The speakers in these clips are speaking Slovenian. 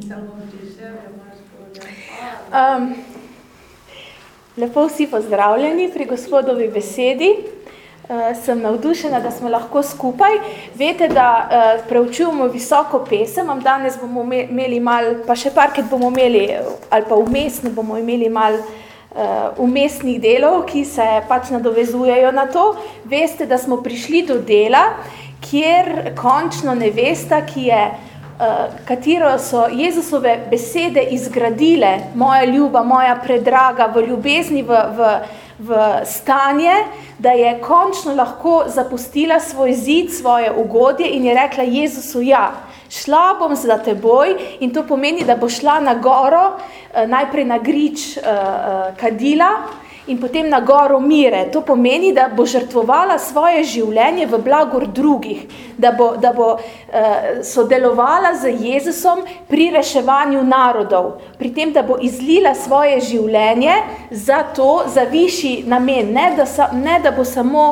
Lepo vsi pozdravljeni pri Gospodovi besedi. Sem navdušena, da smo lahko skupaj. Veste, da preučujemo visoko pesem, danes bomo imeli malo, pa še parkrat bomo imeli, ali pa vmesno bomo imeli malo vmesnih delov, ki se pač nadovezujejo na to. Veste, da smo prišli do dela, kjer končno nevesta, ki je katero so Jezusove besede izgradile, moja ljuba, moja predraga, v ljubezni, v stanje, da je končno lahko zapustila svoj zid, svoje ugodje in je rekla Jezusu, ja, šla bom za teboj, in to pomeni, da bo šla na goro, najprej na grič kadila, in potem na goro mire. To pomeni, da bo žrtvovala svoje življenje v blagor drugih, da bo sodelovala z Jezusom pri reševanju narodov, pri tem, da bo izlila svoje življenje za višji namen, ne da bo samo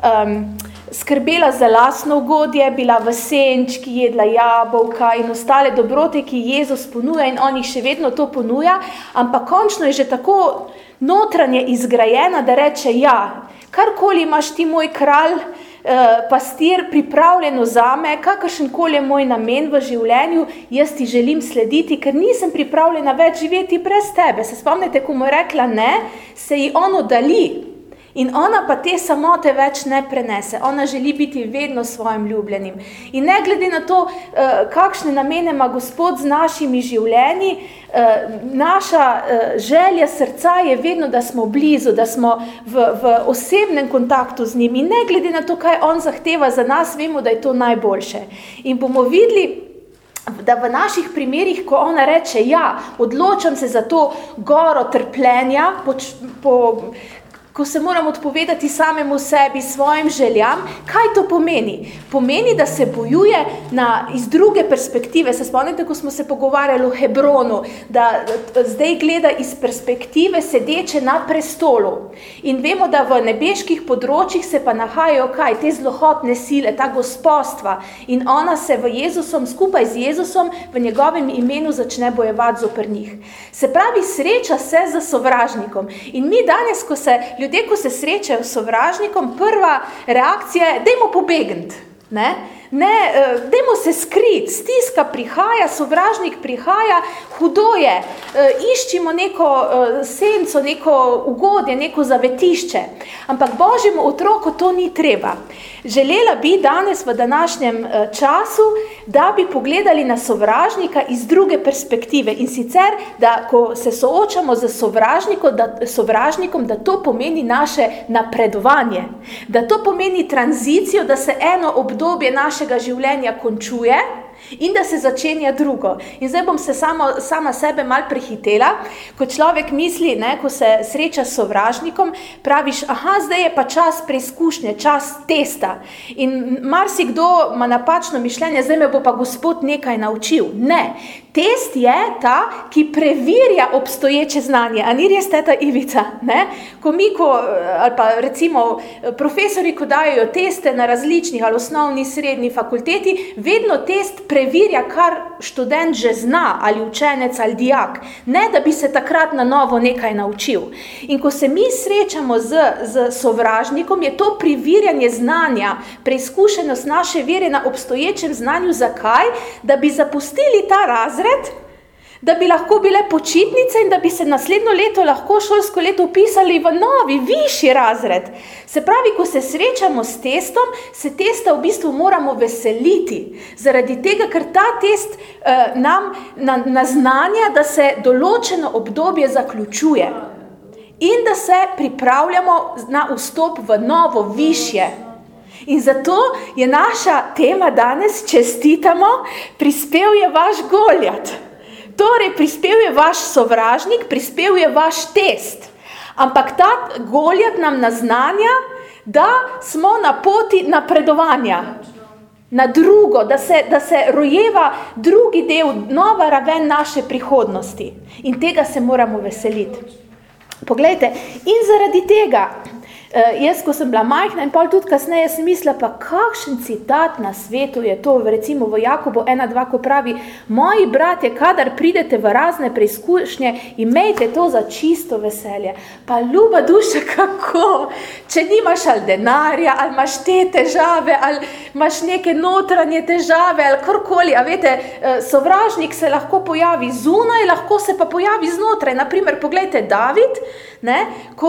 skrbela za lastno ugodje, bila v senčki, jedla jabolka in ostale dobrote, ki Jezus ponuja in on jih še vedno to ponuja, ampak končno je že tako notranje izgrajena, da reče, ja, karkoli imaš ti, moj kralj, pastir, pripravljeno zame, kakršenkoli je moj namen v življenju, jaz ti želim slediti, ker nisem pripravljena več živeti brez tebe. Se spomnite, ko mu je rekla ne, se ji on oddali. In ona pa te samote več ne prenese. Ona želi biti vedno svojim ljubljenim. In ne glede na to, kakšne namene ima Gospod z našimi življenji, naša želja srca je vedno, da smo blizu, da smo v osebnem kontaktu z njim. In ne glede na to, kaj on zahteva za nas, vemo, da je to najboljše. In bomo videli, da v naših primerih, ko ona reče, ja, odločam se za to goro trpljenja, ko se moram odpovedati samemu sebi, svojim željam, kaj to pomeni? Pomeni, da se bojuje iz druge perspektive. Se spomnite, ko smo se pogovarjali o Hebronu, da zdaj gleda iz perspektive sedeče na prestolu. In vemo, da v nebeških področjih se pa nahajajo kaj? Te zlohotne sile, ta gospostva. In ona se skupaj z Jezusom v njegovem imenu začne bojevati zoper njih. Se pravi, sreča se z sovražnikom. In mi danes, ko se srečajo s sovražnikom, prva reakcija je, dajmo pobegniti, dajmo se skriti, stiska prihaja, sovražnik prihaja, hudo je, iščimo neko senco, neko ugodje, neko zavetišče. Ampak Božjemu otroku to ni treba. Želela bi danes v današnjem času, da bi pogledali na sovražnika iz druge perspektive. In sicer, da ko se soočamo z sovražnikom, da to pomeni naše napredovanje. Da to pomeni tranzicijo, da se eno obdobje našega življenja končuje in da se začenja drugo. In zdaj bom se sama sebe malo prehitela, ko človek misli, ko se sreča s sovražnikom, praviš, zdaj je pa čas preizkušnje, čas testa. In marsikdo ima napačno mišljenje, zdaj me bo pa Gospod nekaj naučil. Ne, test je ta, ki preverja obstoječe znanje. A ni res teta Ivica? Ali pa recimo profesori, ko dajo teste na različnih ali osnovni, srednji fakulteti, vedno test preverja, kar študent že zna, ali učenec ali dijak, ne da bi se takrat na novo nekaj naučil. In ko se mi srečamo z sovražnikom, je to preverjanje znanja, preizkušenost naše vere na obstoječem znanju. Zakaj? Da bi zapustili ta razred, da bi lahko bile počitnice in da bi se naslednjo leto lahko šolsko leto upisali v novi, višji razred. Se pravi, ko se srečamo s testom, se testa v bistvu moramo veseliti. Zaradi tega, ker ta test nam naznanja, da se določeno obdobje zaključuje in da se pripravljamo na vstop v novo, višje. In zato je naša tema danes, čestitamo, prispel je vaš Goljat. Torej, prispel je vaš sovražnik, prispel je vaš test. Ampak ta Goljat nam naznanja, da smo na poti napredovanja. Na drugo, da se rojeva drugi del, nova raven naše prihodnosti. In tega se moramo veseliti. Poglejte, in zaradi tega Jaz, ko sem bila majhna in pol tudi kasneje sem mislila, pa kakšen citat na svetu je to, recimo v Jakobu 1:2, ko pravi, moji bratje, kadar pridete v razne preizkušnje, imejte to za čisto veselje. Pa ljuba duša, kako? Če nimaš ali denarja, ali imaš te težave, ali imaš neke notranje težave, ali karkoli, a vete, sovražnik se lahko pojavi zunaj, lahko se pa pojavi znotraj. Naprimer, poglejte, David, ne,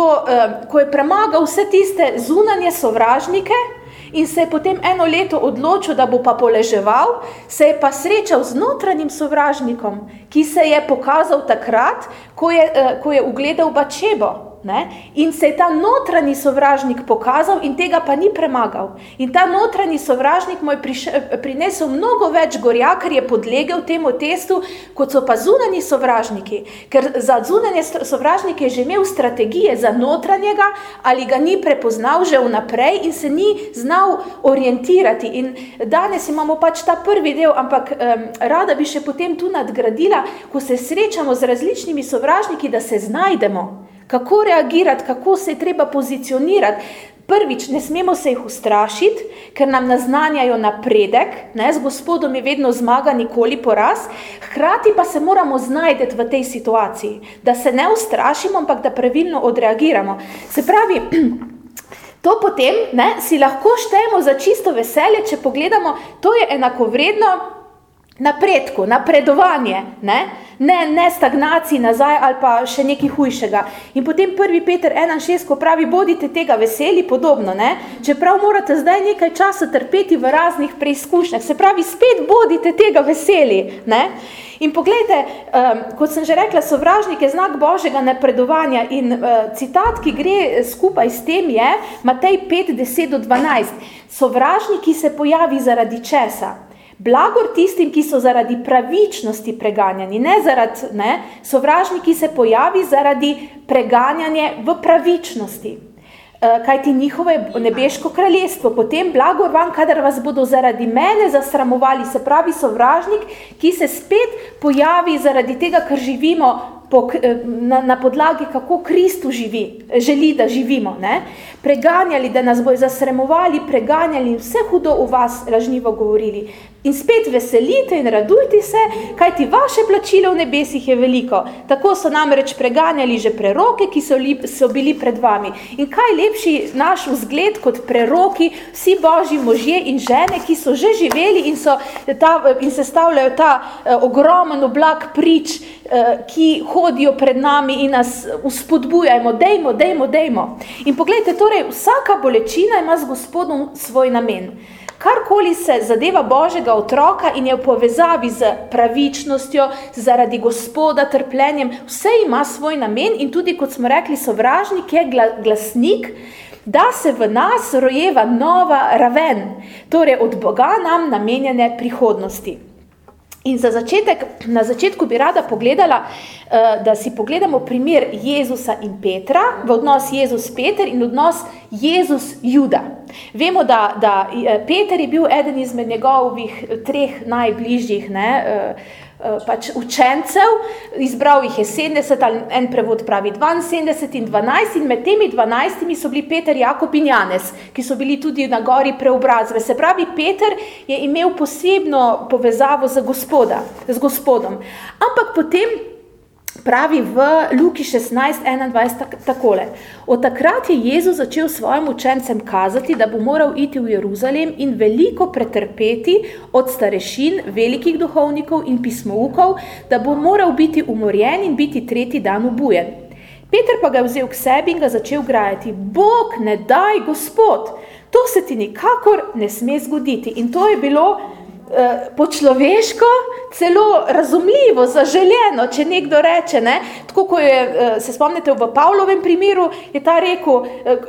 ko je premagal vse tiste zunanje sovražnike in se je potem 1 leto odločil, da bo pa poleževal, se je pa srečal z notranjim sovražnikom, ki se je pokazal takrat, ko je ugledal Batšebo. Ne? In se je ta notranji sovražnik pokazal in tega pa ni premagal. In ta notranji sovražnik mu je prinesel mnogo več gorja, ker je podlegel temu testu, kot so pa zunanji sovražniki. Ker za zunanje sovražnike je že imel strategije za notranjega, ali ga ni prepoznal že vnaprej in se ni znal orientirati. In danes imamo pač ta prvi del, ampak rada bi še potem tu nadgradila, ko se srečamo z različnimi sovražniki, da se znajdemo. Kako reagirati, kako se je treba pozicionirati. Prvič, ne smemo se jih ustrašiti, ker nam naznanjajo napredek, ne, z Gospodom je vedno zmaga, nikoli poraz, hkrati pa se moramo znajti v tej situaciji, da se ne ustrašimo, ampak da pravilno odreagiramo. Se pravi, to potem si lahko štejemo za čisto veselje, če pogledamo, to je enakovredno napredku, napredovanje, ne stagnaciji nazaj ali pa še nekaj hujšega. In potem 1. Peter 1:6, ko pravi, bodite tega veseli, podobno, čeprav morate zdaj nekaj časa trpeti v raznih preizkušnjah, se pravi, spet bodite tega veseli, In poglejte, kot sem že rekla, sovražnik je znak Božjega napredovanja in citat, ki gre skupaj s tem je Matej 5:10-12. Sovražnik, ki se pojavi zaradi česa? Blagor tistim, ki so zaradi pravičnosti preganjani, sovražniki se pojavi zaradi preganjanja v pravičnosti. Kajti njihovo je nebeško kraljestvo. Potem blagor vam, kadar vas bodo zaradi mene zasramovali, se pravi sovražnik, ki se spet pojavi zaradi tega, ker živimo na podlagi, kako Kristus želi, da živimo. Preganjali, da nas bojo zasramovali, preganjali in vse hudo v vas lažnivo govorili. In spet veselite in radujte se, kajti vaše plačilo v nebesih je veliko. Tako so namreč preganjali že preroke, ki so bili pred vami. In kaj lepši naš vzgled kot preroki, vsi Božji možje in žene, ki so že živeli in sestavljajo ta ogromen oblak prič, ki hodijo pred nami in nas vzpodbujajmo, dejmo. In poglejte, torej, vsaka bolečina ima z Gospodom svoj namen. Karkoli se zadeva Božjega otroka in je v povezavi z pravičnostjo, zaradi Gospoda, trpljenjem, vse ima svoj namen in tudi, kot smo rekli, sovražnik je glasnik, da se v nas rojeva nova raven, torej od Boga nam namenjene prihodnosti. In na začetku bi rada pogledala, da si pogledamo primer Jezusa in Petra, v odnos Jezus-Peter in odnos Jezus-Juda. Vemo, da Peter je bil eden izmed njegovih 3 najbližjih pač učencev, izbral jih je 70, ali en prevod pravi 72 in 12, in med temi 12 so bili Peter, Jakob in Janez, ki so bili tudi na gori preobrazbe. Se pravi, Peter je imel posebno povezavo z Gospodom. Ampak potem pravi v Luki 16:21 takole. Od takrat je Jezus začel svojim učencem kazati, da bo moral iti v Jeruzalem in veliko pretrpeti od starešin, velikih duhovnikov in pismoukov, da bo moral biti umorjen in biti 3. dan obujen. Peter pa ga je vzel k sebi in ga začel grajati. Bog ne daj, Gospod, to se ti nikakor ne sme zgoditi. In to je bilo po človeško celo razumljivo, zaželjeno, če nekdo reče, tako ko se spomnite v Pavlovem primeru, je ta rekel,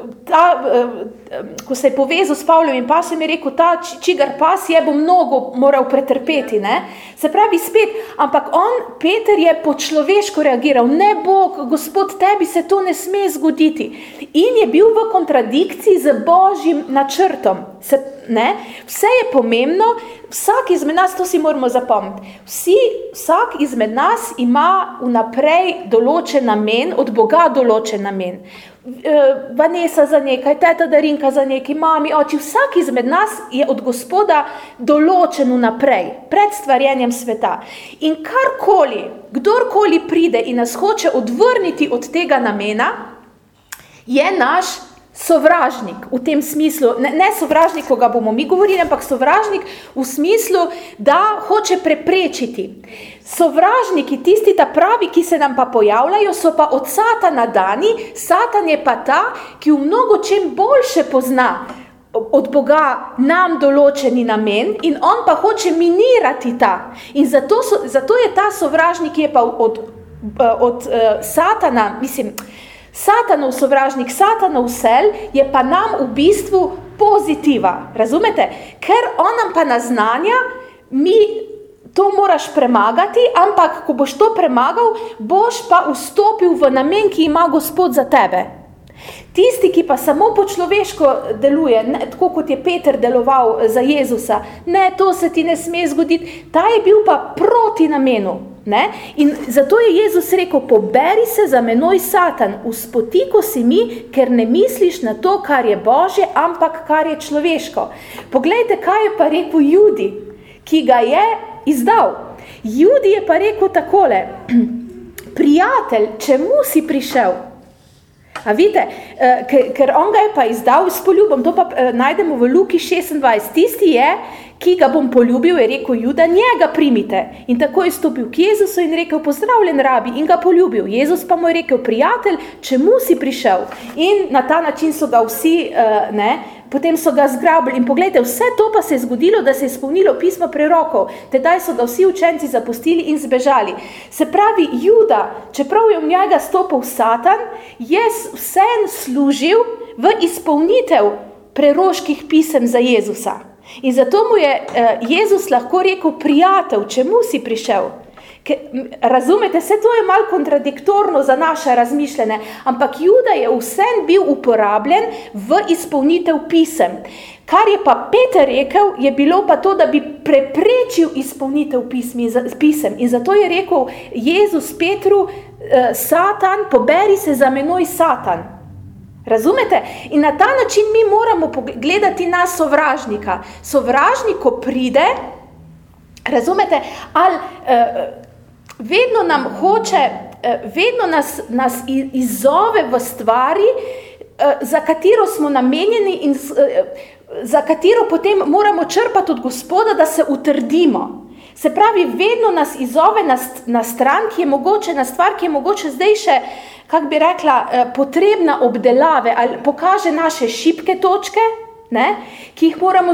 ko se je povezal s Pavlovim pasom, je rekel, ta čigar pas je, bo mnogo moral pretrpeti. Se pravi spet, ampak Peter je po človeško reagiral, ne Bog, Gospod, tebi se to ne sme zgoditi. In je bil v kontradikciji z Božjim načrtom. Vse je pomembno, vsak izmed nas, to si moramo zapomniti, vsak izmed nas ima vnaprej določen namen, od Boga določen namen. Vanesa za nekaj, teta Darinka za nekaj, mami, oči, vsak izmed nas je od Gospoda določen vnaprej, pred stvarjenjem sveta. In karkoli, kdorkoli pride in nas hoče odvrniti od tega namena, je naš sovražnik v tem smislu, ne sovražnik, ko ga bomo mi govorili, ampak sovražnik v smislu, da hoče preprečiti. Sovražniki, tisti ta pravi, ki se nam pa pojavljajo, so pa od Satana dani. Satan je pa ta, ki v mnogo čem boljše pozna od Boga nam določeni namen in on pa hoče minirati ta. In zato je ta sovražnik, ki je pa od Satana, mislim, Satanov sovražnik, Satanov sel, je pa nam v bistvu pozitiva. Razumete? Ker on nam pa naznanja, mi to moraš premagati, ampak ko boš to premagal, boš pa vstopil v namen, ki ima Gospod za tebe. Tisti, ki pa samo po človeško deluje, ne, tako kot je Peter deloval za Jezusa, ne, to se ti ne sme zgoditi, ta je bil pa proti namenu. Ne? In zato je Jezus rekel, poberi se za menoj, Satan, vzpotiko si mi, ker ne misliš na to, kar je Božje, ampak kar je človeško. Poglejte, kaj je pa rekel Judi, ki ga je izdal. Judi je pa rekel takole, prijatelj, čemu si prišel? A vidite, ker on ga je pa izdal s poljubom, to pa najdemo v Luki 26. Tisti je, ki ga bom poljubil, je rekel Juda, njega primite. In tako je stopil k Jezusu in rekel, pozdravljen rabi, in ga poljubil. Jezus pa mu je rekel, prijatelj, čemu si prišel? In na ta način so ga vsi, potem so ga zgrabili. In pogledajte, vse to pa se je zgodilo, da se je izpolnilo pismo prerokov. Tedaj so ga vsi učenci zapustili in zbežali. Se pravi, Juda, čeprav je v njega stopil Satan, je vsem služil v izpolnitev preroških pisem za Jezusa. In zato mu je Jezus lahko rekel, prijatelj, čemu si prišel? Razumete, vse to je malo kontradiktorno za naše razmišljanje, ampak Juda je vsem bil uporabljen v izpolnitev pisem. Kar je pa Peter rekel, je bilo pa to, da bi preprečil izpolnitev pisem. In zato je rekel Jezus Petru, Satan, poberi se za menoj, Satan. Razumete? In na ta način mi moramo gledati na sovražnika. Sovražnik, ko pride, razumete, ali vedno nam hoče, vedno nas izzove v stvari, za katero smo namenjeni in za katero potem moramo črpati od Gospoda, da se utrdimo. Se pravi, vedno nas izzove na stran, ki je mogoče, na stvar, ki je mogoče zdaj še, kako bi rekla, potrebna obdelave, ali pokaže naše šibke točke, ne, ki jih moramo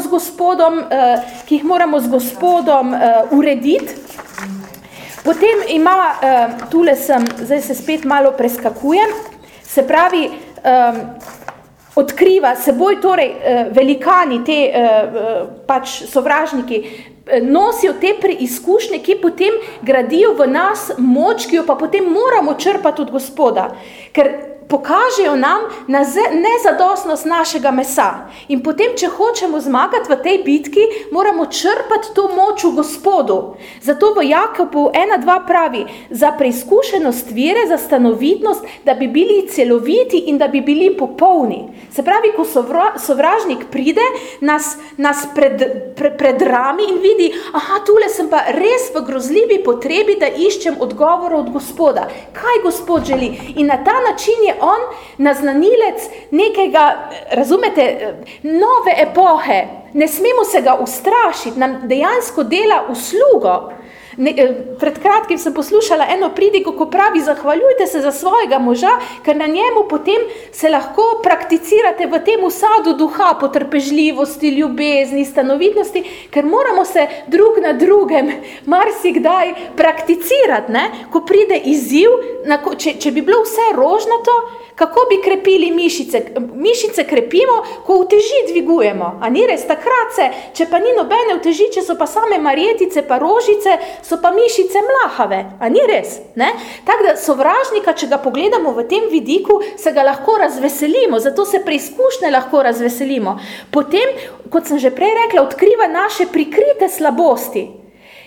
z Gospodom urediti. Potem ima, tule sem, zdaj se spet malo preskakujem, se pravi, odkriva seboj, torej velikani, te pač sovražniki, nosijo te preizkušnje, ki potem gradijo v nas moč, ki jo pa potem moramo črpati od Gospoda, ker pokažejo nam na nezadostnost našega mesa. In potem, če hočemo zmagati v tej bitki, moramo črpati to moč v Gospodu. Zato v Jakobu 1:2 pravi, za preizkušenost vere, za stanovitnost, da bi bili celoviti in da bi bili popolni. Se pravi, ko sovražnik pride, nas predrami in vidi, aha, tule sem pa res v grozljivi potrebi, da iščem odgovor od Gospoda. Kaj Gospod želi? In na ta način je on naznanilec nekega, razumete, nove epohe. Ne smemo se ga ustrašiti, nam dejansko dela uslugo. Pred kratkim sem poslušala eno pridigo, ko pravi, zahvaljujte se za svojega moža, ker na njemu potem se lahko prakticirate v tem sadu duha, potrpežljivosti, ljubezni, stanovitnosti, ker moramo se drug na drugem marsikdaj prakticirati, ne? Ko pride izziv, če bi bilo vse rožnato, kako bi krepili mišice? Mišice krepimo, ko uteži dvigujemo. A ni res? Takrat se, če pa ni nobene uteži, če so pa same marjetice pa rožice, so pa mišice mlahave. A ni res? Ne? Tako da sovražnika, če ga pogledamo v tem vidiku, se ga lahko razveselimo, zato se preizkušnje lahko razveselimo. Potem, kot sem že prej rekla, odkriva naše prikrite slabosti.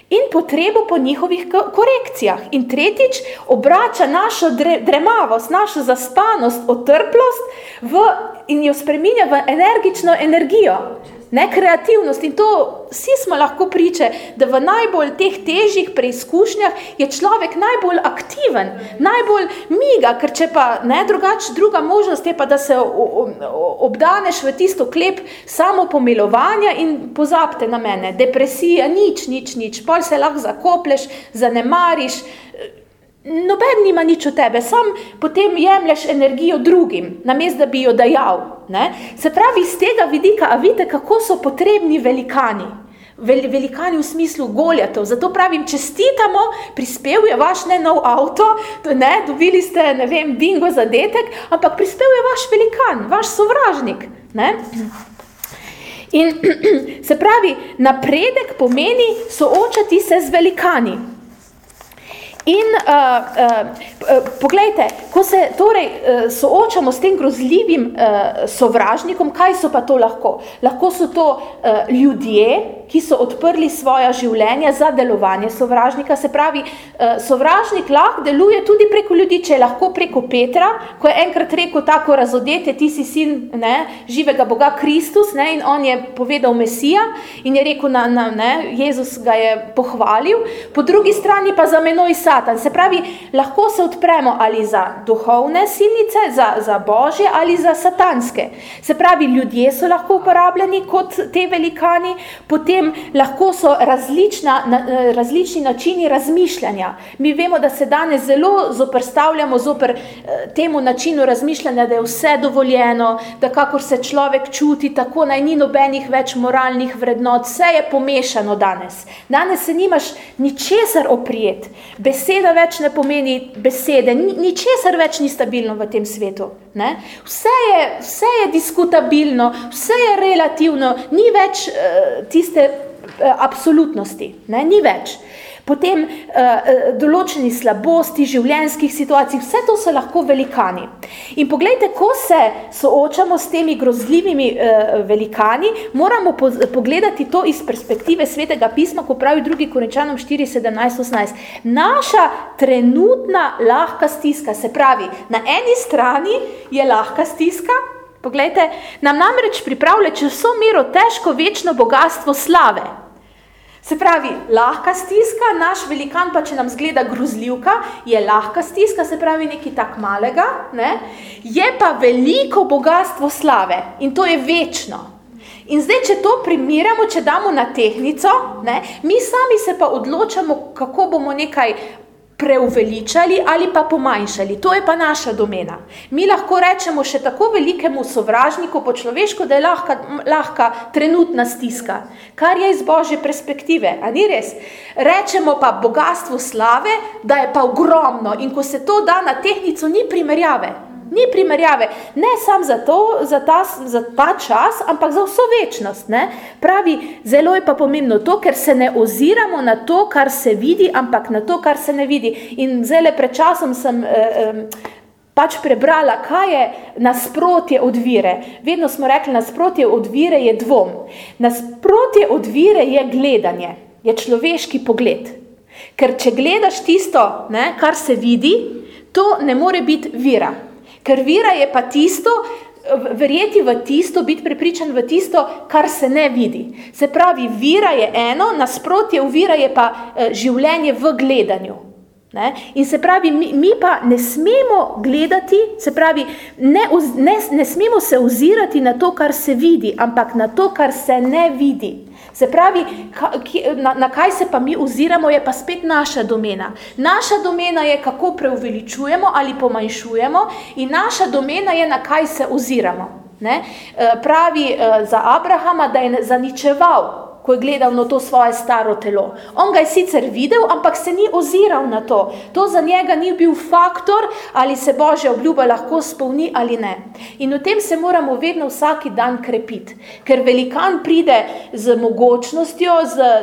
in potrebo po njihovih korekcijah. In tretjič, obrača našo dremavost, našo zaspanost, otrplost in jo spreminja v energično energijo, kreativnost. In to vsi smo lahko priče, da v najbolj teh težjih preizkušnjah je človek najbolj aktiven, najbolj miga, ker če pa druga možnost je pa, da se obdaneš v tisto klep samopomilovanja in pozabite na mene, depresija, nič, pol se lahko zakoplješ, zanemariš, noben nima nič od tebe, sam potem jemlješ energijo drugim, namesto da bi jo dajal. Se pravi, iz tega vidika, a vidite, kako so potrebni velikani. Velikani v smislu Goljatov. Zato pravim, čestitamo, prispel je vaš nov avto, dobili ste, bingo zadetek, ampak prispel je vaš velikan, vaš sovražnik. In se pravi, napredek pomeni soočati se z velikani. In poglejte, ko se torej soočamo s tem grozljivim sovražnikom, kaj so pa to lahko? Lahko so to ljudje, ki so odprli svoja življenja za delovanje sovražnika. Se pravi, sovražnik lahko deluje tudi preko ljudi, če je lahko preko Petra, ko je enkrat rekel tako razodete, ti si sin živega Boga Kristus, in on je povedal Mesija in je rekel, Jezus ga je pohvalil, po drugi strani pa za menoj Satan. Se pravi, lahko se odpremo ali za duhovne silnice, za Božje ali za satanske. Se pravi, ljudje so lahko uporabljeni kot te velikani, potem lahko so različni načini razmišljanja. Mi vemo, da se danes zelo zoperstavljamo zoper temu načinu razmišljanja, da je vse dovoljeno, da kakor se človek čuti, tako naj ni nobenih več moralnih vrednot, vse je pomešano danes. Danes se nimaš ničesar oprijeti. Beseda več ne pomeni besede, ničesar več ni stabilno v tem svetu. Vse je diskutabilno, vse je relativno, ni več tiste absolutnosti, ni več. Potem določeni slabosti, življenjskih situacij, vse to so lahko velikani. In poglejte, ko se soočamo s temi grozljivimi velikani, moramo pogledati to iz perspektive Svetega pisma, ko pravi 2. Korinčanom 4:17-18. Naša trenutna lahka stiska, se pravi, na eni strani je lahka stiska, poglejte, nam namreč pripravlja čez vso mero težko večno bogastvo slave. Se pravi, lahka stiska, naš velikan pa, če nam zgleda grozljivka, je lahka stiska, se pravi nekaj tak malega, je pa veliko bogastvo slave in to je večno. In zdaj, če to primerjamo, če damo na tehtnico, mi sami se pa odločamo, kako bomo nekaj preuveličali ali pa pomanjšali. To je pa naša domena. Mi lahko rečemo še tako velikemu sovražniku po človeško, da je lahka trenutna stiska, kar je iz Božje perspektive. A ni res? Rečemo pa bogastvo slave, da je pa ogromno in ko se to da na tehtnico, ni primerjave. Ni primerjave, ne samo za ta čas, ampak za vso večnost. Pravi, zelo je pa pomembno to, ker se ne oziramo na to, kar se vidi, ampak na to, kar se ne vidi. In zdaj pred časom sem prebrala, kaj je nasprotje od vire. Vedno smo rekli, nasprotje od vire je dvom. Nasprotje od vire je gledanje, je človeški pogled. Ker če gledaš tisto, kar se vidi, to ne more biti vira. Ker vira je pa tisto, verjeti v tisto, biti prepričan v tisto, kar se ne vidi. Se pravi, vira je eno, nasprotje vira je pa življenje v gledanju. In se pravi, mi pa ne smemo gledati, se pravi, ne smemo se ozirati na to, kar se vidi, ampak na to, kar se ne vidi. Se pravi, na kaj se pa mi oziramo, je pa spet naša domena. Naša domena je, kako preuveličujemo ali pomanjšujemo, in naša domena je, na kaj se oziramo. Pravi za Abrahama, da je zaničeval, ko je gledal na to svoje staro telo. On ga je sicer videl, ampak se ni oziral na to. To za njega ni bil faktor, ali se Božja obljuba lahko spolni ali ne. In v tem se moramo vedno vsaki dan krepiti. Ker velikan pride z mogočnostjo,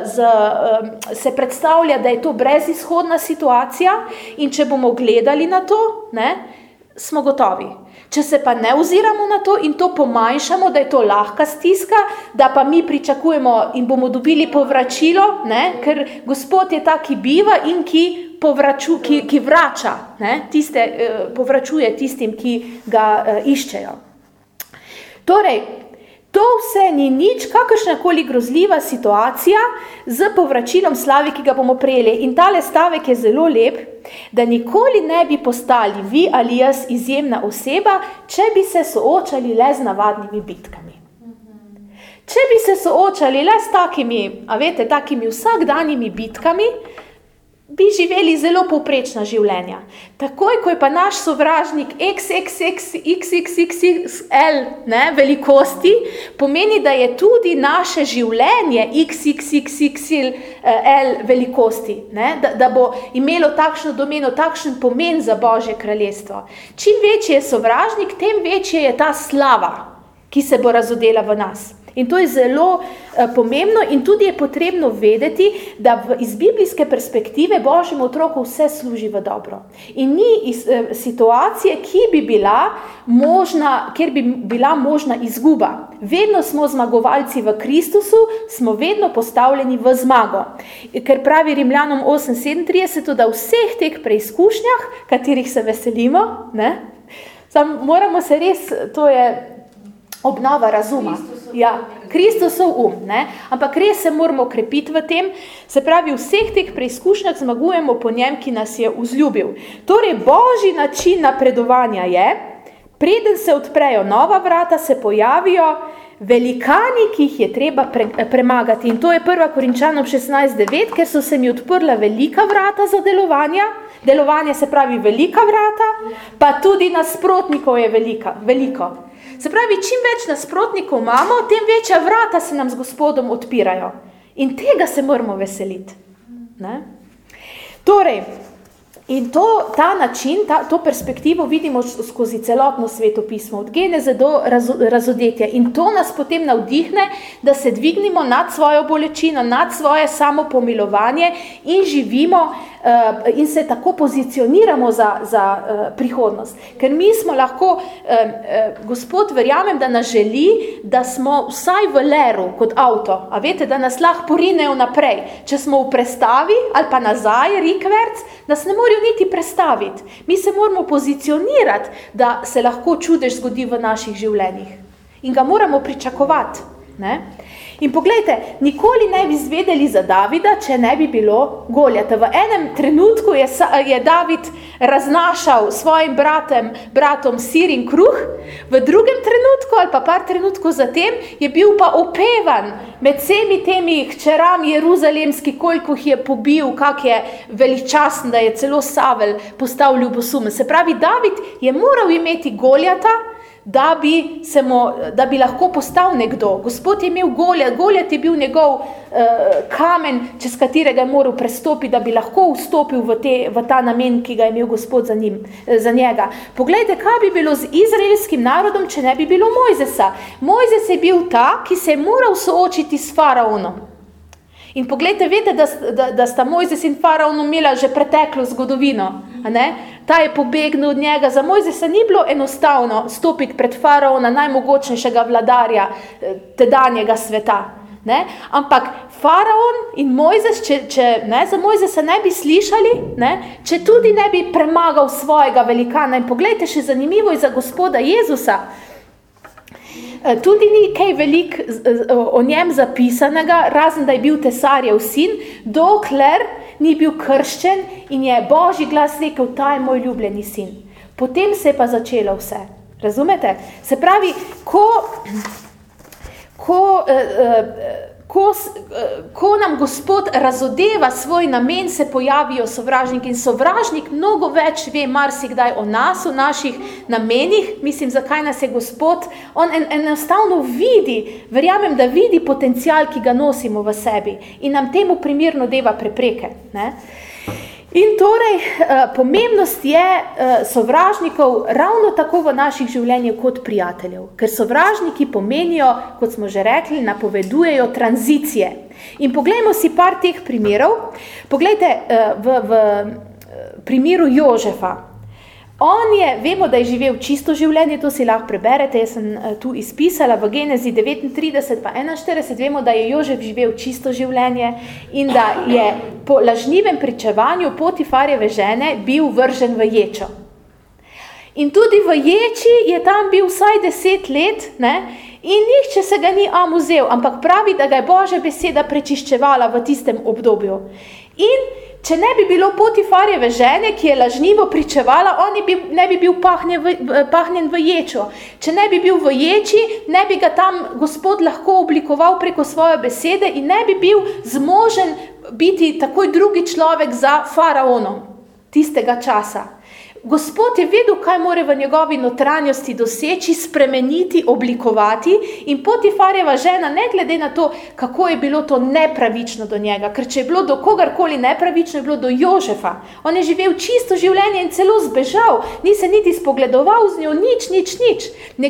se predstavlja, da je to brezizhodna situacija in če bomo gledali na to, smo gotovi. Če se pa ne oziramo na to in to pomanjšamo, da je to lahka stiska, da pa mi pričakujemo in bomo dobili povračilo, ne? Ker Gospod je ta, ki biva in ki vrača, ne? Povračuje tistim, ki ga iščejo. Torej, to vse ni nič, kakršnakoli grozljiva situacija z povračilom slave, ki ga bomo prejeli. In tale stavek je zelo lep, da nikoli ne bi postali vi ali jaz izjemna oseba, če bi se soočali le z navadnimi bitkami. Če bi se soočali le s takimi vsakdanjimi bitkami, bi živeli zelo povprečna življenja. Takoj, ko je pa naš sovražnik XXXXL velikosti, pomeni, da je tudi naše življenje XXXXL velikosti, da bo imelo takšno domeno, takšen pomen za Božje kraljestvo. Čim večji je sovražnik, tem večja je ta slava, ki se bo razodela v nas. In to je zelo pomembno in tudi je potrebno vedeti, da iz biblijske perspektive Božjemu otroku vse služi v dobro. In ni situacije, kjer bi bila možna izguba. Vedno smo zmagovalci v Kristusu, smo vedno postavljeni v zmago. Ker pravi Rimljanom 8:37, da v vseh teh preizkušnjah, katerih se veselimo, moramo se res, to je obnova razuma. Kristusov ampak res se moramo krepiti v tem, se pravi, v vseh teh preizkušnjah zmagujemo po njem, ki nas je vzljubil. Torej, Božji način napredovanja je, preden se odprejo nova vrata, se pojavijo velikani, ki jih je treba premagati. In to je 1. Korinčanom 16:9, ker so se mi odprla velika vrata za delovanje se pravi velika vrata, pa tudi nasprotnikov je veliko. Se pravi, čim več nasprotnikov imamo, tem večja vrata se nam z Gospodom odpirajo. In tega se moramo veseliti. Torej, in ta način, to perspektivo vidimo skozi celotno Sveto pismo, od Geneze do razodetja. In to nas potem navdihne, da se dvignimo nad svojo bolečino, nad svoje samopomilovanje in živimo in se tako pozicioniramo za prihodnost. Ker mi smo lahko, Gospod, verjamem, da nas želi, da smo vsaj v leru kot avto, a veste, da nas lahko porinejo naprej. Če smo v prestavi ali pa nazaj, rikverc, nas ne morajo niti prestaviti. Mi se moramo pozicionirati, da se lahko čudež zgodi v naših življenjih. In ga moramo pričakovati. In poglejte, nikoli ne bi zvedeli za Davida, če ne bi bilo Goljata. V enem trenutku je David raznašal svojim bratom sir in kruh, v drugem trenutku ali pa par trenutkov zatem je bil pa opevan med vsemi temi hčerami jeruzalemski, koliko jih je pobil, kak je veličasen, da je celo Savel postal ljubosumen. Se pravi, David je moral imeti Goljata, da bi lahko postal nekdo. Gospod je imel Goljat je bil njegov kamen, čez katerega je moral prestopiti, da bi lahko vstopil v ta namen, ki ga je imel Gospod za njega. Poglejte, kaj bi bilo z izraelskim narodom, če ne bi bilo Mojzesa. Mojzes je bil ta, ki se je moral soočiti s faraonom. In poglejte, veste, da sta Mojzes in faraon imela že preteklo zgodovino. Ta je pobegnil od njega. Za Mojzesa ni bilo enostavno stopiti pred faraona, najmogočnejšega vladarja tedanjega sveta. Ampak faraon in Mojzes, če za Mojzesa ne bi slišali, če tudi ne bi premagal svojega velikana. In poglejte, še zanimivo je za Gospoda Jezusa. Tudi ni kaj veliko o njem zapisanega, razen da je bil Tesarjev sin, dokler ni bil krščen in je Božji glas rekel, ta je moj ljubljeni sin. Potem se je pa začelo vse. Razumete? Se pravi, ko nam Gospod razodeva svoj namen, se pojavijo sovražniki. In sovražnik mnogo več ve marsikdaj o nas, o naših namenih. Mislim, zakaj nas je Gospod. On enostavno vidi, verjamem, da vidi potencial, ki ga nosimo v sebi. In nam temu primerno deva prepreke. In torej, pomembnost je sovražnikov ravno tako v naših življenjih kot prijateljev. Ker sovražniki pomenijo, kot smo že rekli, napovedujejo tranzicije. In poglejmo si par teh primerov. Poglejte, v primeru Jožefa. Vemo, da je živel čisto življenje, to si lahko preberete, jaz sem tu izpisala v Genezi 39 pa 41, vemo, da je Jožef živel čisto življenje in da je po lažnivem pričevanju Potifarjeve žene bil vržen v ječo. In tudi v ječi je tam bil vsaj 10 let, ne? In nihče se ga ni vzel, ampak pravi, da ga je Božja beseda prečiščevala v tistem obdobju. In če ne bi bilo Potifarjeve žene, ki je lažnivo pričevala, on ne bi bil pahnjen v ječo. Če ne bi bil v ječi, ne bi ga tam Gospod lahko oblikoval preko svoje besede in ne bi bil zmožen biti takoj drugi človek za faraonom tistega časa. Gospod je vedel, kaj more v njegovi notranjosti doseči, spremeniti, oblikovati in Potifarjeva žena, ne glede na to, kako je bilo to nepravično do njega, ker če je bilo do kogarkoli nepravično, je bilo do Jožefa. On je živel čisto življenje in celo zbežal, ni se niti spogledoval z njo, nič.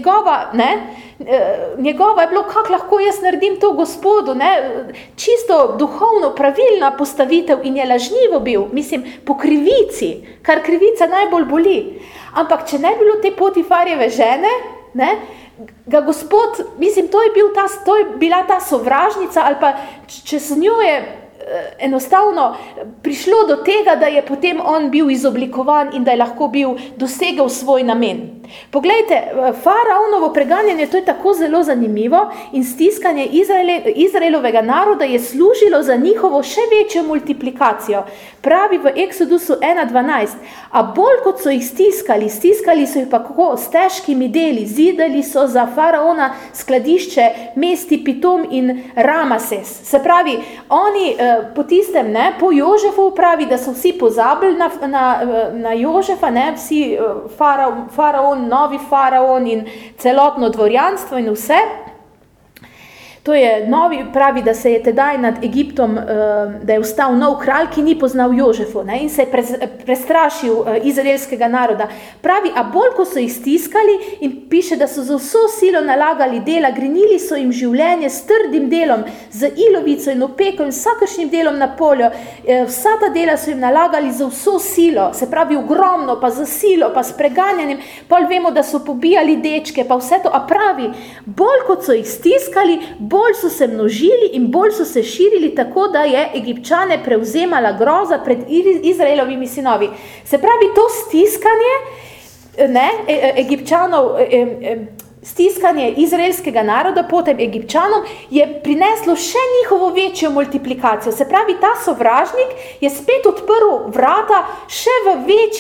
Njegova je bilo, kako lahko jaz naredim to Gospodu, ne? Čisto duhovno pravilna postavitev in je lažnivo bil, po krivici, kar krivica najbolj boli. Ampak če ne bilo te Potifarjeve žene, ne, ga Gospod, to je bila ta sovražnica, ali pa če z njo je enostavno prišlo do tega, da je potem on bil izoblikovan in da je lahko bil dosegel svoj namen. Poglejte, faraonovo preganjanje, to je tako zelo zanimivo in stiskanje Izraelovega naroda je služilo za njihovo še večjo multiplikacijo. Pravi v Eksodusu 1.12, a bolj kot so jih stiskali so jih pa kako s težkimi deli, zidali so za faraona skladišče mesti Pitom in Ramases. Se pravi, oni po tistem, po Jožefu pravi, da so vsi pozabili na Jožefa, vsi faraon, novi faraon in celotno dvorjanstvo in vse. To je novi, pravi, da se je tedaj nad Egiptom, da je vstal nov kralj, ki ni poznal Jožefu, in se je prestrašil izraelskega naroda. Pravi, a bolj, ko so jih stiskali in piše, da so za vso silo nalagali dela, grenili so jim življenje s trdim delom, z ilovico in opeko in vsakršnim delom na polju. Vsa ta dela so jim nalagali za vso silo, se pravi ogromno, pa za silo, pa s preganjanjem, pol vemo, da so pobijali dečke, pa vse to, a pravi, bolj, kot so jih stiskali, bolj so se množili in bolj so se širili, tako da je Egipčane prevzemala groza pred Izraelovimi sinovi. Se pravi, to stiskanje Egipčanov, stiskanje izraelskega naroda potem Egipčanom je prineslo še njihovo večjo multiplikacijo. Se pravi, ta sovražnik je spet odprl vrata še v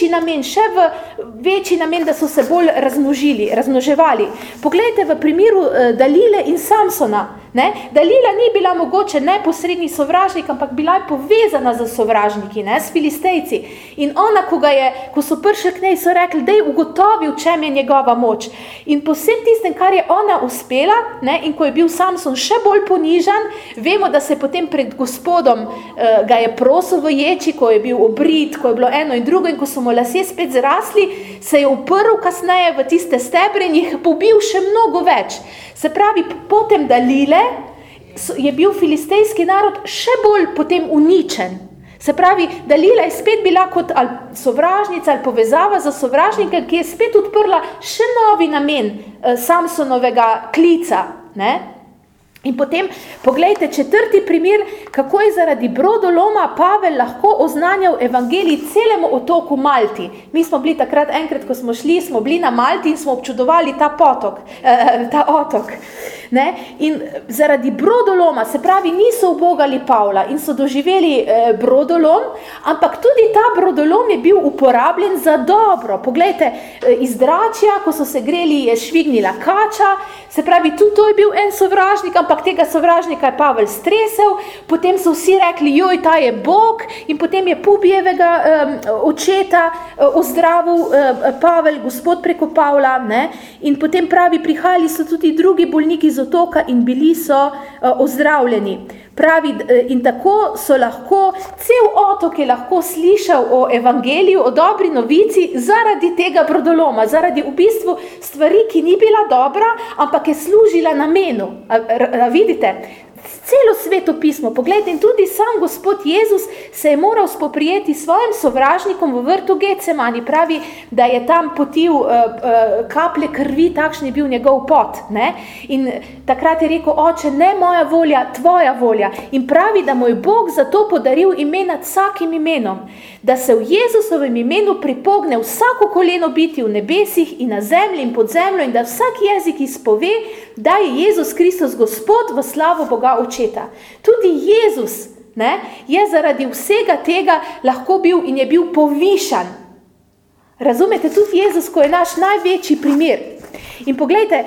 večji namen, da so se bolj razmnoževali. Poglejte v primeru Dalile in Samsona. Dalila ni bila mogoče neposredni sovražnik, ampak bila je povezana z sovražniki, s Filistejci. In ona, ko so prišli k njej, so rekli, da je ugotovil, čem je njegova moč. In po vsem tistem, kar je ona uspela, in ko je bil Samson še bolj ponižan, vemo, da se potem pred Gospodom ga je prosil v ječi, ko je bil obrit, ko je bilo eno in drugo, in ko so mu lasje spet zrasli, se je uprl kasneje v tiste stebre in jih pobil še mnogo več. Se pravi, potem Dalile je bil filistejski narod še bolj potem uničen. Se pravi, Dalila je spet bila kot sovražnica ali povezava za sovražnika, ki je spet odprla še novi namen Samsonovega klica. In potem, poglejte, 4. primer, kako je zaradi brodoloma Pavel lahko oznanjal evangelij celemu otoku Malti. Mi smo bili takrat enkrat, ko smo šli, smo bili na Malti in smo občudovali ta otok. In zaradi brodoloma, se pravi, niso ubogali Pavla in so doživeli brodolom, ampak tudi ta brodolom je bil uporabljen za dobro. Poglejte, iz dračja, ko so se greli, je švignila kača, se pravi, tudi to je bil en sovražnik, ampak tega sovražnika je Pavel stresel, potem so vsi rekli, joj, ta je Bog, in potem je Publijevega očeta ozdravil Pavel, Gospod preko Pavla, in potem pravi, prihajali so tudi drugi bolniki z otoka in bili so ozdravljeni. Pravi, in tako so lahko, cel otok je lahko slišal o evangeliju, o dobri novici zaradi tega brodoloma, zaradi v bistvu stvari, ki ni bila dobra, ampak je služila namenu. Vidite, Celo Sveto pismo, poglejte, in tudi sam Gospod Jezus se je moral spoprijeti s svojim sovražnikom v vrtu Getsemani, pravi, da je tam potil kaplje krvi, takšen je bil njegov pot, ne? In takrat je rekel, oče, ne moja volja, tvoja volja. In pravi, da mu je Bog zato podaril ime nad vsakim imenom, da se v Jezusovem imenu pripogne vsako koleno biti v nebesih in na zemlji in pod zemljo in da vsak jezik izpove, da je Jezus Kristus Gospod v slavo Boga Očeta. Tudi Jezus, ne, je zaradi vsega tega lahko bil in je bil povišan. Razumete, tudi Jezus, ko je naš največji primer. In poglejte,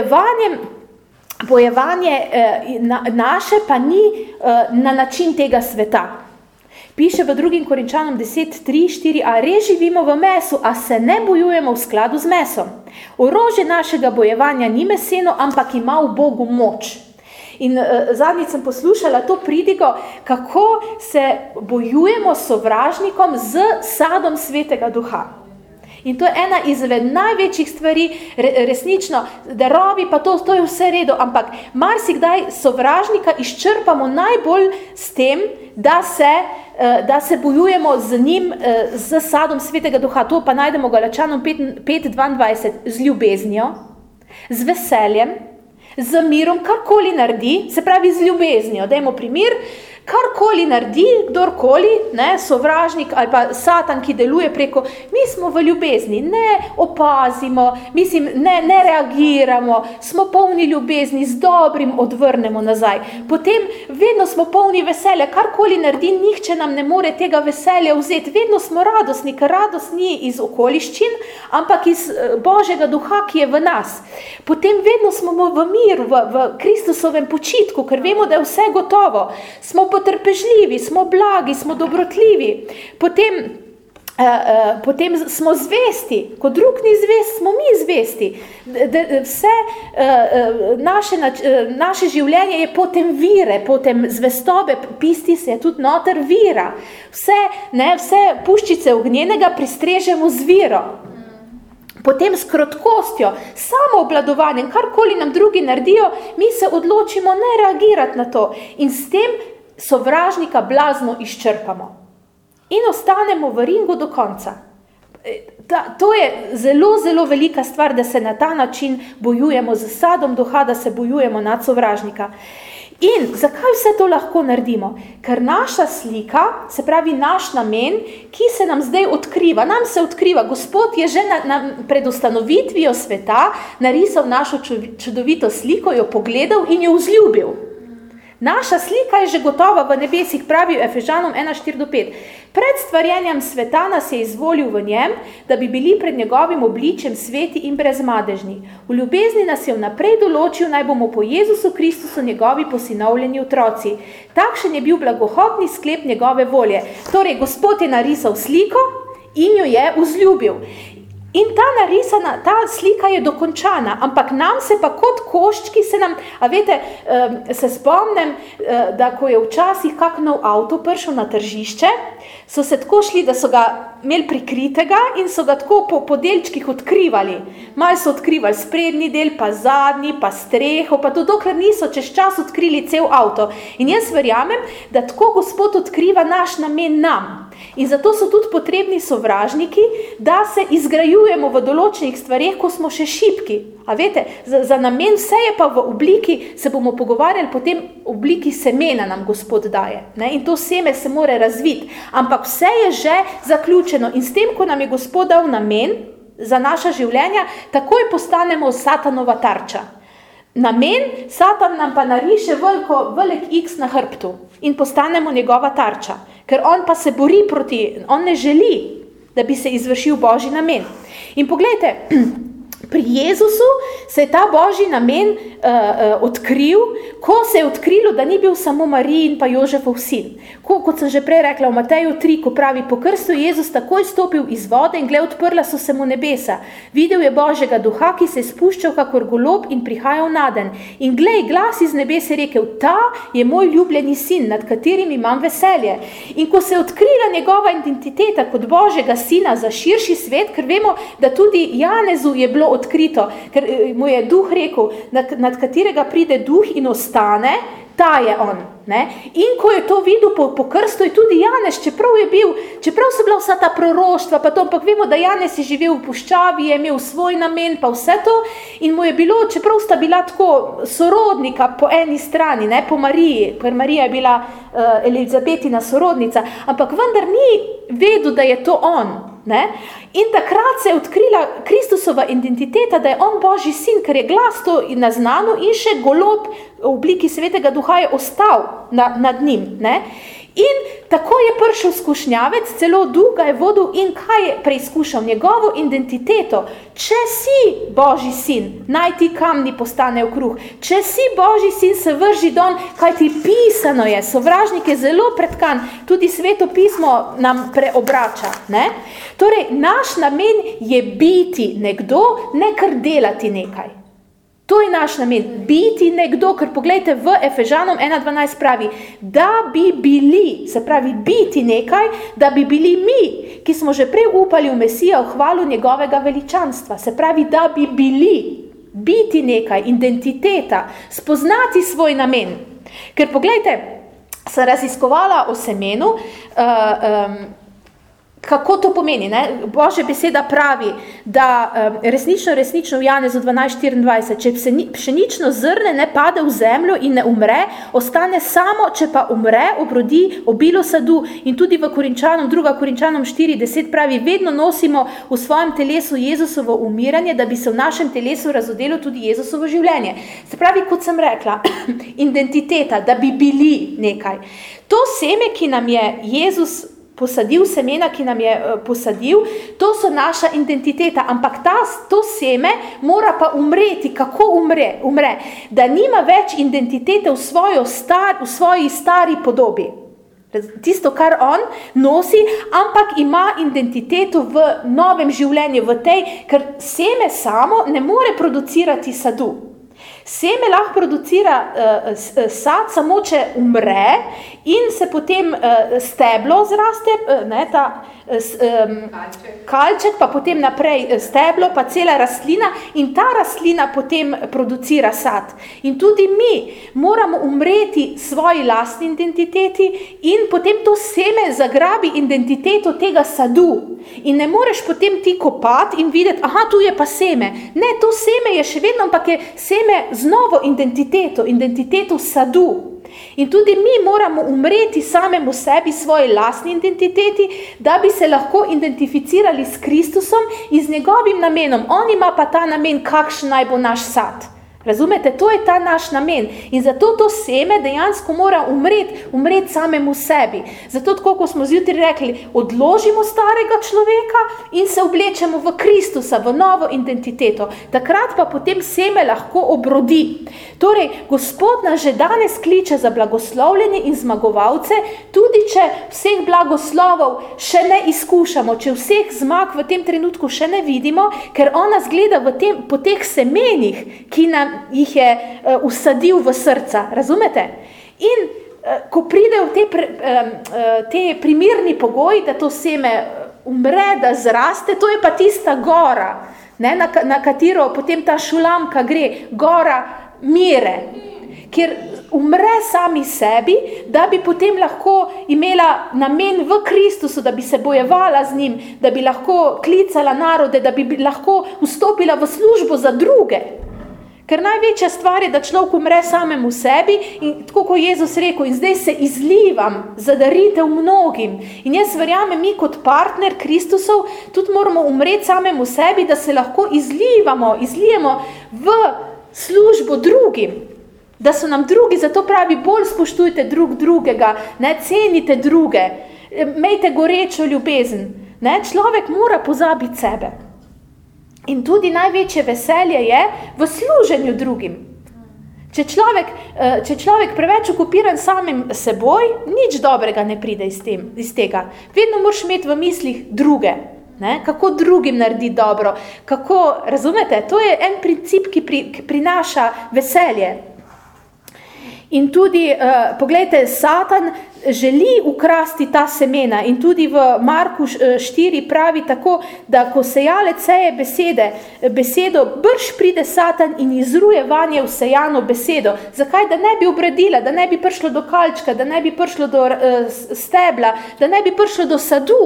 bojevanje naše pa ni na način tega sveta. Piše v 2. Korinčanom 10:3-4a, res živimo v mesu, a se ne bojujemo v skladu z mesom. Orožje našega bojevanja ni meseno, ampak ima v Bogu moč. In zadnjič sem poslušala to pridigo, kako se bojujemo s sovražnikom z sadom Svetega Duha. In to je ena izmed največjih stvari, resnično, darovi pa to je vse redo, ampak marsikdaj sovražnika izčrpamo najbolj s tem, da se bojujemo z njim, z sadom Svetega Duha. To pa najdemo Galačanom 5:22, z ljubeznijo, z veseljem, z mirom, karkoli naredi, se pravi z ljubeznijo. Dajmo primer, karkoli naredi, kdorkoli, ne, sovražnik ali pa Satan, ki deluje preko, mi smo v ljubezni, ne opazimo, ne reagiramo, smo polni ljubezni, z dobrim odvrnemo nazaj. Potem vedno smo polni veselja, karkoli naredi, nihče nam ne more tega veselja vzeti. Vedno smo radostni, ker radost ni iz okoliščin, ampak iz Božjega Duha, ki je v nas. Potem vedno smo v miru, v Kristusovem počitku, ker vemo, da je vse gotovo. Smo potrpežljivi, smo blagi, smo dobrotljivi, potem smo zvesti, ko drug ni zvest, smo mi zvesti. Vse naše življenje je potem vire, potem zvestobe, pisti se je tudi noter vira. Vse puščice ognjenega pristrežemo z viro. Potem s krotkostjo, samo obladovanjem, karkoli nam drugi naredijo, mi se odločimo ne reagirati na to in s tem sovražnika blazno izčrpamo. In ostanemo v ringu do konca. To je zelo, zelo velika stvar, da se na ta način bojujemo z sadom duha, da se bojujemo nad sovražnika. In zakaj vse to lahko naredimo? Ker naša slika, se pravi naš namen, ki se nam zdaj odkriva, nam se odkriva, Gospod je že pred ustanovitvijo sveta narisal našo čudovito sliko, jo pogledal in jo vzljubil. Naša slika je že gotova v nebesih, pravi Efežanom 1:4-5. Pred stvarjenjem sveta nas je izvolil v njem, da bi bili pred njegovim obličjem sveti in brezmadežni. V ljubezni nas je vnaprej določil, naj bomo po Jezusu Kristusu njegovi posinovljeni otroci. Takšen je bil blagohotni sklep njegove volje. Torej, Gospod je narisal sliko in jo je vzljubil. In ta slika je dokončana, ampak nam se pa kot koščki se nam, se spomnim, da ko je včasih kak nov avto prišel na tržišče, so se tako šli, da so ga imeli prikritega in so ga tako po delčkih odkrivali. Malo so odkrivali sprednji del, pa zadnji, pa streho, pa to dokler niso čez čas odkrili cel avto. In jaz verjamem, da tako Gospod odkriva naš namen nam. In zato so tudi potrebni sovražniki, da se izgrajujemo v določenih stvareh, ko smo še šibki. A veste, za namen vse je pa v obliki, se bomo pogovarjali, potem v obliki semena nam Gospod daje. Ne? In to seme se more razviti. Ampak vse je že zaključeno. In s tem, ko nam je Gospod dal namen za naša življenja, takoj postanemo Satanova tarča. Namen, Satan nam pa nariše velik X na hrbtu in postanemo njegova tarča. Ker on pa se bori proti, on ne želi, da bi se izvršil Božji namen. In poglejte, pri Jezusu se je ta Božji namen odkril, ko se je odkrilo, da ni bil samo Marijin pa Jožefov sin. Kot sem že prej rekla v Mateju 3, ko pravi, po krstu Jezus takoj stopil iz vode in gled, odprla so se mu nebesa. Videl je Božjega duha, ki se je spuščal kakor golob in prihajal naden. In glej, glas iz nebes je rekel, ta je moj ljubljeni sin, nad katerim imam veselje. In ko se je odkrila njegova identiteta kot Božjega sina za širši svet, ker vemo, da tudi Janezu je bilo odkrito, ker mu je duh rekel, nad katerega pride duh in ostane, ta je on. Ne? In ko je to videl po krstu, je tudi Janez, čeprav so bila vsa ta proroštva, pa to, ampak vemo, da Janez je živel v puščavi, je imel svoj namen, pa vse to, in mu je bilo, čeprav sta bila tako sorodnika po eni strani, ne, po Mariji, ker Marija je bila Elizabetina sorodnica, ampak vendar ni vedel, da je to on. Ne? In takrat se je odkrila Kristusova identiteta, da je on Božji sin, ker je glas to naznano in še golob v obliki Svetega Duha je ostal nad njim. Ne? In tako je prišel skušnjavec, celo duh ga je vodil in kaj je preizkušal? Njegovo identiteto. Če si Božji sin, naj ti kamni postanejo kruh. Če si Božji sin, se vrži dol, kaj ti pisano je. Sovražnik je zelo pretkan, tudi Sveto pismo nam preobrača. Ne? Torej, naš namen je biti nekdo, ne kar delati nekaj. To je naš namen, biti nekdo, ker poglejte, v Efežanom 1.12 pravi, da bi bili, se pravi biti nekaj, da bi bili mi, ki smo že prej upali v Mesija, v hvalu njegovega veličanstva. Se pravi, da bi bili, biti nekaj, identiteta, spoznati svoj namen. Ker poglejte, sem raziskovala o semenu, kako to pomeni, ne? Božja beseda pravi, da resnično v Janezu 12.24, če pšenično zrne ne pade v zemljo in ne umre, ostane samo, če pa umre, obrodi obilo sadu. In tudi v Korinčanom, 2. Korinčanom 4.10 pravi, vedno nosimo v svojem telesu Jezusovo umiranje, da bi se v našem telesu razodelo tudi Jezusovo življenje. Se pravi, kot sem rekla, identiteta, da bi bili nekaj. To seme, ki nam je Jezus posadil, semena, ki nam je posadil, to so naša identiteta, ampak to seme mora pa umreti. Kako umre? Da nima več identitete v svoji stari podobi. Tisto, kar on nosi, ampak ima identiteto v novem življenju, v tej, ker seme samo ne more producirati sadu. Seme lahko producira sad samo, če umre in se potem steblo zraste, ne, ta kalček, pa potem naprej steblo, pa cela rastlina in ta rastlina potem producira sad. In tudi mi moramo umreti svoji lastni identiteti in potem to seme zagrabi identiteto tega sadu. In ne moreš potem ti kopati in videti, aha, tu je pa seme. Ne, to seme je še vedno, ampak je seme z novo identiteto sadu. In tudi mi moramo umreti samemu sebi, svoji lastni identiteti, da bi se lahko identificirali s Kristusom in z njegovim namenom. On ima pa ta namen, kakšen naj bo naš sad. Razumete, to je ta naš namen in zato to seme dejansko mora umreti samemu sebi. Zato, tako kot smo zjutraj rekli, odložimo starega človeka in se oblečemo v Kristusa, v novo identiteto. Takrat pa potem seme lahko obrodi. Torej, Gospod nas že danes kliče za blagoslovljenje in zmagovalce, tudi če vseh blagoslovov še ne izkušamo, če vseh zmag v tem trenutku še ne vidimo, ker on nas gleda po teh semenih, ki nam jih je usadil v srca, razumete? In ko pride v te primirni pogoji, da to seme umre, da zraste, to je pa tista gora, ne, na katero potem ta šulamka gre, gora mire, kjer umre sami sebi, da bi potem lahko imela namen v Kristusu, da bi se bojevala z njim, da bi lahko klicala narode, da bi lahko vstopila v službo za druge. Ker največja stvar je, da človek umre samemu sebi in tako kot Jezus rekel, in zdaj se izlivam za daritev mnogim. In jaz verjamem, mi kot partner Kristusov tudi moramo umreti samemu sebi, da se lahko izlijemo v službo drugim. Da so nam drugi, zato pravi, bolj spoštujte drugega, ne, cenite druge, imejte gorečo ljubezen. Ne, človek mora pozabiti sebe. In tudi največje veselje je v služenju drugim. Če človek preveč okupiran samim seboj, nič dobrega ne pride iz tega. Vedno moraš imeti v mislih druge, ne? Kako drugim narediti dobro. Razumete? To je en princip, ki prinaša veselje. In tudi, poglejte, Satan želi ukrasti ta semena in tudi v Marku 4 pravi tako, da ko sejalec seje besedo, brž pride Satan in izruje vanje vsejano besedo. Zakaj? Da ne bi obredila, da ne bi prišlo do kalčka, da ne bi prišlo do stebla, da ne bi prišlo do sadu.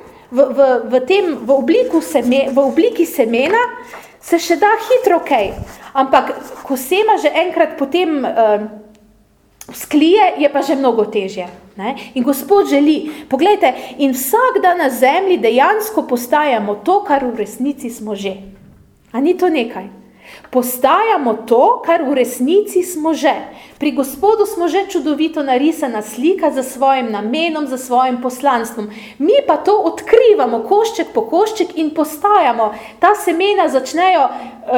V obliki semena se še da hitro kaj. Ampak ko sema že enkrat potem sklije, je pa že mnogo težje. Ne? In Gospod želi, poglejte, in vsak dan na zemlji dejansko postajamo to, kar v resnici smo že. A ni to nekaj? Postajamo to, kar v resnici smo že. Pri Gospodu smo že čudovito narisana slika za svojim namenom, za svojim poslanstvom. Mi pa to odkrivamo košček po košček in postajamo. Ta semena začnejo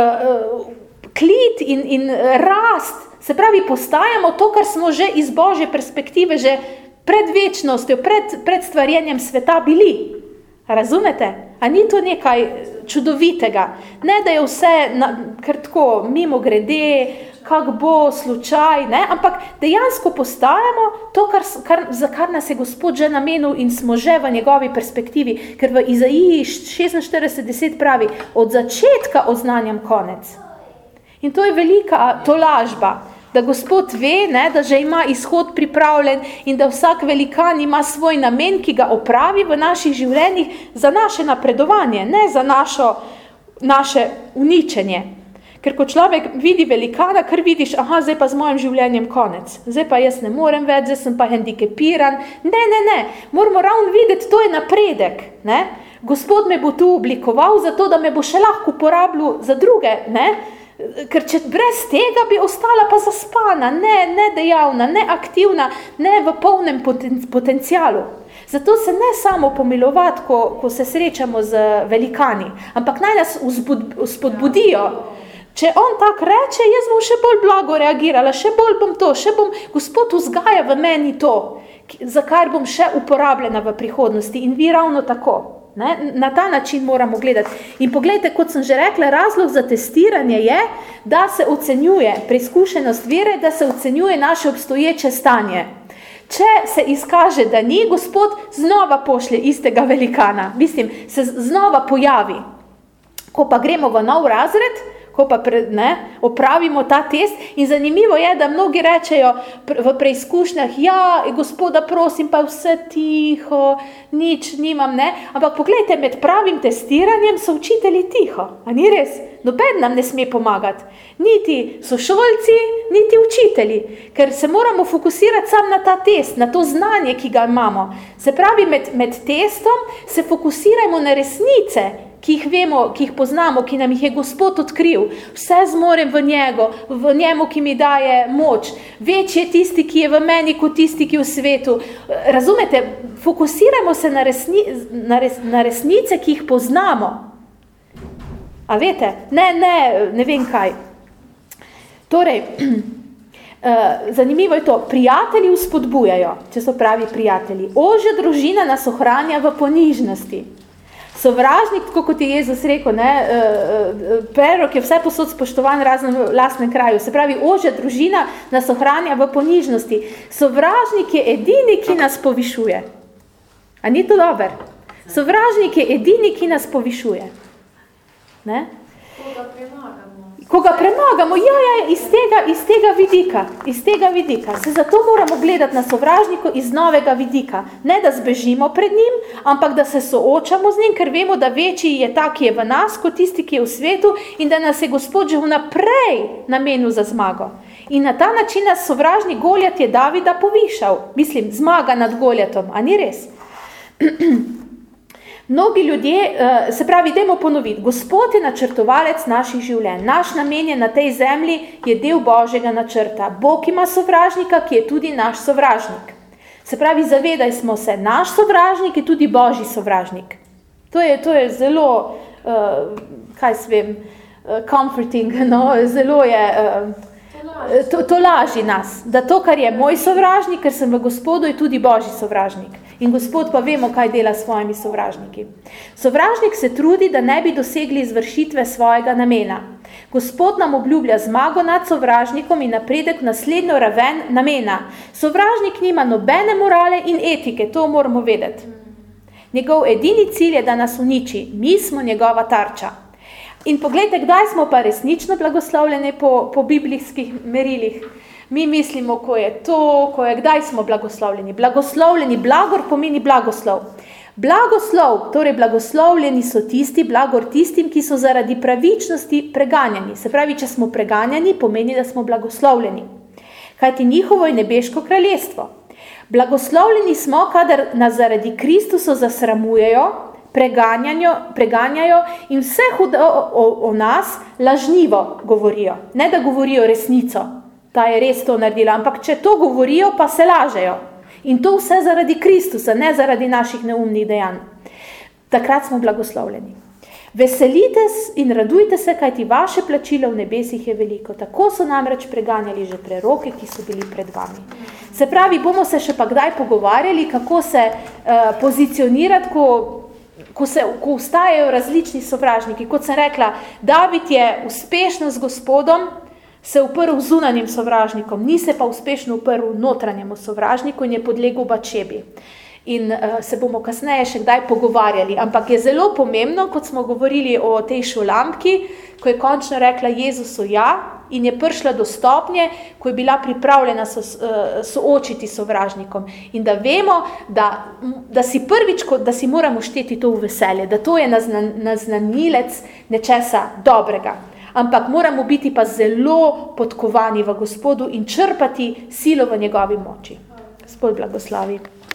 klit in rast. Se pravi, postajamo to, kar smo že iz Božje perspektive, že pred večnostjo, pred stvarjenjem sveta bili. Razumete? A ni to nekaj čudovitega? Ne, da je vse kar tako mimo grede, kak bo slučaj, ne? Ampak dejansko postajamo to, za kar nas je Gospod že namenil in smo že v njegovi perspektivi. Ker v Izaiji 46:10 pravi, od začetka oznanjam konec. In to je velika tolažba, da Gospod ve, ne, da že ima izhod pripravljen in da vsak velikan ima svoj namen, ki ga opravi v naših življenjih za naše napredovanje, ne za naše uničenje. Ker ko človek vidi velikana, kar vidiš, aha, zdaj pa z mojim življenjem konec, zdaj pa jaz ne morem več, zdaj sem pa hendikepiran. Ne, moramo ravno videti, to je napredek. Ne? Gospod me bo tu oblikoval zato, da me bo še lahko uporabljal za druge, ne? Ker če brez tega bi ostala pa zaspana, ne dejavna, ne aktivna, ne v polnem potencialu. Zato se ne samo pomilovati, ko se srečamo z velikani, ampak naj nas spodbudijo. Če on tak reče, jaz bom še bolj blago reagirala, še bolj bom to, Gospod vzgaja v meni to, za kar bom še uporabljena v prihodnosti in vi ravno tako. Ne? Na ta način moramo gledati. In poglejte, kot sem že rekla, razlog za testiranje je, da se ocenjuje preizkušenost vere, da se ocenjuje naše obstoječe stanje. Če se izkaže, da ni, Gospod znova pošlje istega velikana. Mislim, se znova pojavi. Ko pa gremo v nov razred, ko pa opravimo ta test in zanimivo je, da mnogi rečejo v preizkušnjah, ja, Gospoda prosim, pa vse tiho, nič nimam, ne. Ampak poglejte, med pravim testiranjem so učitelji tiho, a ni res? Noben nam ne sme pomagati, niti sošolci, niti učitelji, ker se moramo fokusirati sam na ta test, na to znanje, ki ga imamo. Se pravi, med testom se fokusirajmo na resnice, ki jih vemo, ki jih poznamo, ki nam jih je Gospod odkril. Vse zmorem v njemu, ki mi daje moč. Večji je tisti, ki je v meni, kot tisti, ki je v svetu. Razumete? Fokusirajmo se na resnice, ki jih poznamo. A veste? Ne vem kaj. Torej, zanimivo je to, prijatelji vzpodbujajo, če so pravi prijatelji. Ožja družina nas ohranja v ponižnosti. Sovražnik, tako kot je Jezus rekel, prerok je vse posod spoštovan razen v lastnem kraju. Se pravi, ožja družina nas ohranja v ponižnosti. Sovražnik je edini, ki nas povišuje. A ni to dober? Sovražnik je edini, ki nas povišuje. Ne? Koga premagamo, iz tega vidika. Se zato moramo gledati na sovražniku iz novega vidika. Ne, da zbežimo pred njim, ampak da se soočamo z njim, ker vemo, da večji je ta, ki je v nas, kot tisti, ki je v svetu in da nas je Gospod že vnaprej namenil za zmago. In na ta način nas sovražni Goljat je Davida povišal. Mislim, zmaga nad Goljatom, a ni res? Mnogi ljudje, se pravi, dajmo ponoviti, Gospod je načrtovalec naših življenj. Naš namen je na tej zemlji je del Božjega načrta. Bog ima sovražnika, ki je tudi naš sovražnik. Se pravi, zavedajmo se, naš sovražnik je tudi Božji sovražnik. To je zelo, comforting, no? Zelo je, to laži nas, da to, kar je moj sovražnik, ker sem v Gospodu, je tudi Božji sovražnik. In Gospod pa vemo, kaj dela s svojimi sovražniki. Sovražnik se trudi, da ne bi dosegli izvršitve svojega namena. Gospod nam obljublja zmago nad sovražnikom in napredek v naslednjo raven namena. Sovražnik nima nobene morale in etike, to moramo vedeti. Njegov edini cilj je, da nas uniči. Mi smo njegova tarča. In poglejte, kdaj smo pa resnično blagoslovljeni po biblijskih merilih. Mi mislimo, ko je to, kdaj smo blagoslovljeni. Blagoslovljeni, blagor pomeni blagoslov. Blagoslov, torej blagoslovljeni so tisti, blagor tistim, ki so zaradi pravičnosti preganjani. Se pravi, če smo preganjani, pomeni, da smo blagoslovljeni. Kajti njihovo je nebeško kraljestvo. Blagoslovljeni smo, kadar nas zaradi Kristusa zasramujejo, preganjajo in vse hudo o nas lažnivo govorijo. Ne da govorijo resnico, ta je res to naredila, ampak če to govorijo, pa se lažejo. In to vse zaradi Kristusa, ne zaradi naših neumnih dejanj. Takrat smo blagoslovljeni. Veselite in radujte se, kajti vaše plačilo v nebesih je veliko. Tako so namreč preganjali že preroke, ki so bili pred vami. Se pravi, bomo se še pa kdaj pogovarjali, kako se pozicionirati, ko vstajajo različni sovražniki. Kot sem rekla, David je uspešno z Gospodom se uprl zunanjim sovražnikom, ni se pa uspešno uprl notranjemu sovražniku in je podlegel Batšebi. In se bomo kasneje še kdaj pogovarjali. Ampak je zelo pomembno, kot smo govorili o tej Šulamki, ko je končno rekla Jezusu ja in je prišla do stopnje, ko je bila pripravljena soočiti sovražnikom. In da vemo, da si prvič, da si moramo šteti to v veselje, da to je naznanilec nečesa dobrega. Ampak moramo biti pa zelo podkovani v Gospodu in črpati silo v njegovi moči. Gospod blagoslovi.